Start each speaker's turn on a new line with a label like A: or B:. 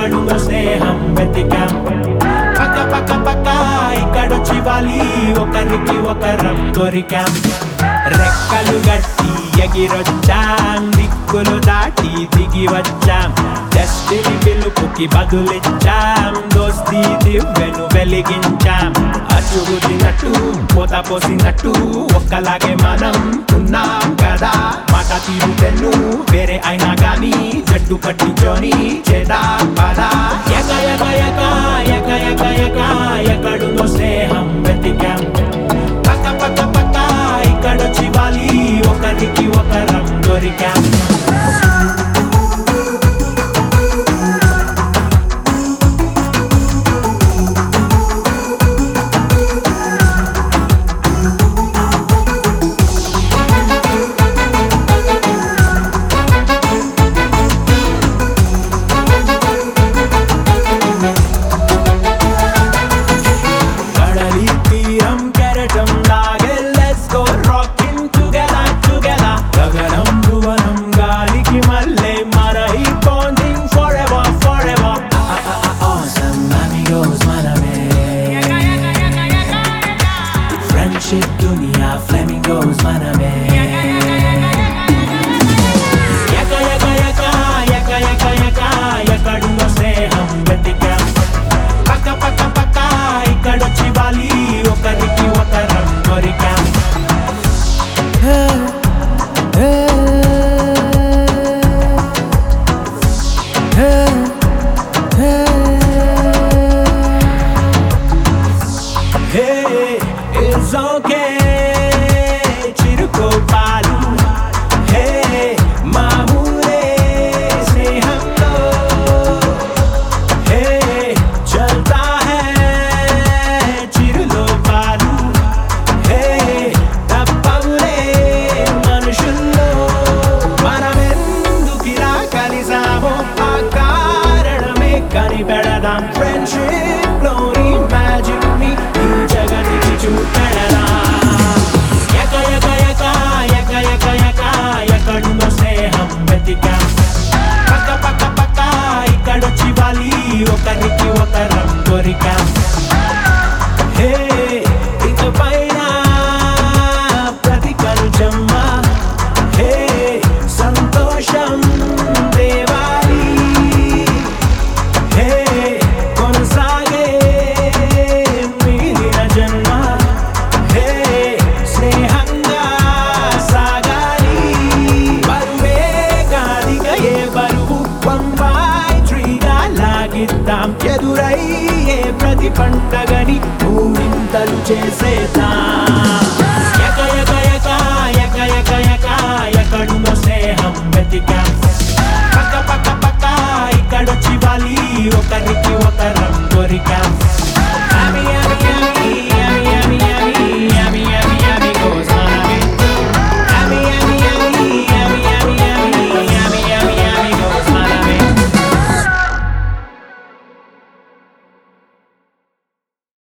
A: ఎక్కడుందో స్నేహం వెతికాం పక్క పక్క పక్క ఇక్కడొచ్చి వాలి ఒకరికి ఒకరం దొరికాం రెక్కలు గట్టి ఎగిరొచ్చాం దిక్కులు దాటి దిగి వచ్చాం డెస్టినీ పిలుపుకి బదులిచ్చాం దోస్తీ దివ్వెను వెలిగించాం అచ్చుగుద్దినట్టు పూత పోసినట్టు ఒక్కలాగే మనం ఉన్నాం కదా మాట తీరుతెన్ను వేరే అయినా గానీ జట్టు కట్టించోని చేదా పదా ఎక ఎక ఎక ఎక ఎక ఎక ఎక్కడుందో స్నేహం వెతికాం పక్క పక్క పక్క ఇక్కడొచ్చి వాలి ఒకరికి ఒకరం దొరికాం Dunia flamingos maname yaka yaka yaka yaka yaka yaka ఎక్కడుందో స్నేహం వెతికాం పక్క పక్క పక్క ఇక్కడొచ్చి వాలి ఒకరికి ఒకరం దొరికాం It's okay చిరుకోపాలు హే మామూలే స్నేహంలో హే చల్తా హై చిరులోపాలు హే తప్పవులే మనుషుల్లో మనమెందుకిలా కలిసామో ఆ కారణమే కనిపెడదాం ఫ్రెండ్షిప్ లోని మ్యాజిక్ ని ఈ జగతికి చూపెడదాం ఎక్కడుందో స్నేహం వెతికాం పక్క పక్క పక్క ఇక్కడొచ్చి వాలి ఒకరికి ఒకరం దొరికాం హే ఇకపైన ప్రతి కలుజమ్మ హే సంతోషం దేవాలి హే కొనసాగే మిగిలిన జన్మ హే స్నేహంగా సాగాలి బరువే కాదిక ఏ బరువు బొంబాయి ట్రీగా లాగిద్దాం ఎదురయ్యే ప్రతి పండగని భూమింతలు చేసేద్దాం ఎక ఎక ఎక ఎక ఎక ఎక ఎక్కడుందో స్నేహం వెతికాం పక్క పక్క పక్క ఇక్కడొచ్చి వాలి ఒకరికి ఒకరం దొరికాం